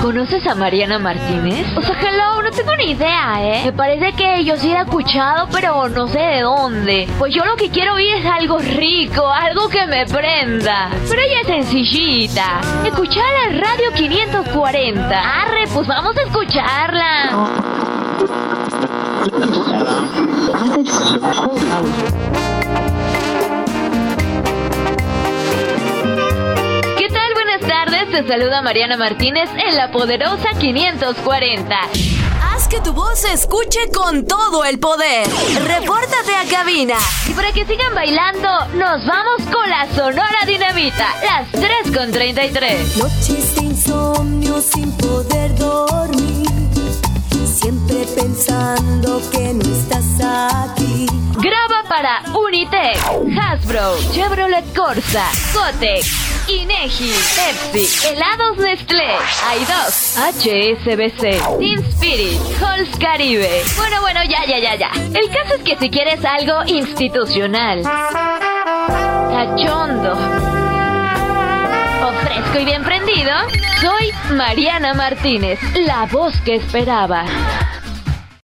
¿Conoces a Mariana Martínez? O sea, hello, no tengo ni idea, Me parece que yo sí la he escuchado, pero no sé de dónde. Pues yo lo que quiero oír es algo rico, algo que me prenda. Pero ella es sencillita. Escuchala en Radio 540. Arre, pues vamos a escucharla. Te saluda Mariana Martínez en la poderosa 540. Haz que tu voz se escuche con todo el poder. Repórtate a cabina. Y para que sigan bailando, nos vamos con la Sonora Dinamita, las 3:33. Noches de insomnio sin poder dormir, siempre pensando que no estás aquí. Graba para Unitec, Hasbro, Chevrolet Corsa, Kotex, Inegi, Pepsi, Helados Nestlé, Aidos, HSBC, Team Spirit, Halls Caribe. Bueno, ya. El caso es que si quieres algo institucional, cachondo o fresco y bien prendido, soy Mariana Martínez, la voz que esperaba.